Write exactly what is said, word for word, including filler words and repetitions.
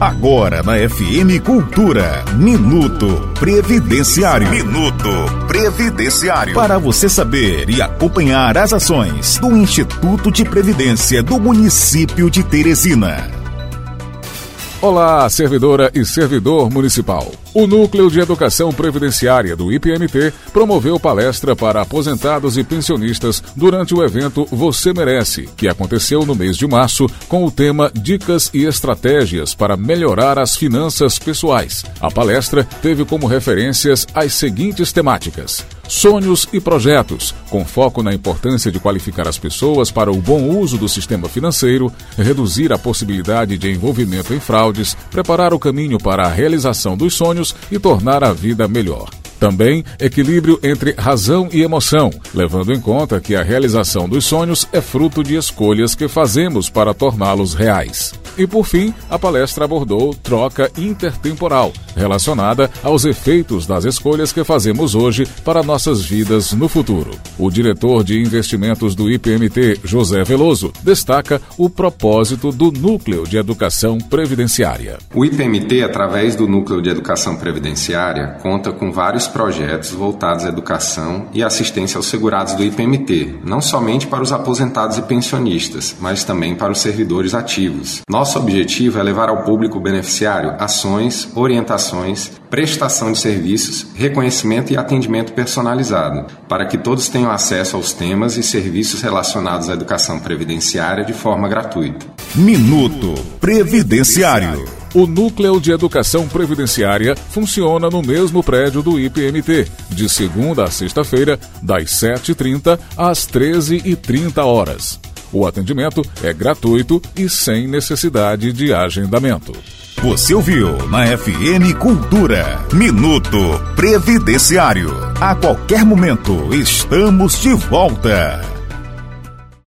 Agora na F M Cultura, Minuto Previdenciário. Minuto Previdenciário. Para você saber e acompanhar as ações do Instituto de Previdência do município de Teresina. Olá, servidora e servidor municipal. O Núcleo de Educação Previdenciária do I P M T promoveu palestra para aposentados e pensionistas durante o evento Você Merece, que aconteceu no mês de março com o tema Dicas e Estratégias para Melhorar as Finanças Pessoais. A palestra teve como referências as seguintes temáticas: sonhos e projetos, com foco na importância de qualificar as pessoas para o bom uso do sistema financeiro, reduzir a possibilidade de envolvimento em fraudes, preparar o caminho para a realização dos sonhos e tornar a vida melhor. Também equilíbrio entre razão e emoção, levando em conta que a realização dos sonhos é fruto de escolhas que fazemos para torná-los reais. E por fim, a palestra abordou troca intertemporal, relacionada aos efeitos das escolhas que fazemos hoje para nossas vidas no futuro. O diretor de investimentos do I P M T, José Veloso, destaca o propósito do Núcleo de Educação Previdenciária. O I P M T, através do Núcleo de Educação Previdenciária, conta com vários projetos voltados à educação e assistência aos segurados do I P M T, não somente para os aposentados e pensionistas, mas também para os servidores ativos. Nosso objetivo é levar ao público beneficiário ações, orientações, prestação de serviços, reconhecimento e atendimento personalizado, para que todos tenham acesso aos temas e serviços relacionados à educação previdenciária de forma gratuita. Minuto Previdenciário. O Núcleo de Educação Previdenciária funciona no mesmo prédio do I P M T, de segunda a sexta-feira, das sete e trinta às treze e trinta horas. O atendimento é gratuito e sem necessidade de agendamento. Você ouviu na F M Cultura, Minuto Previdenciário. A qualquer momento estamos de volta.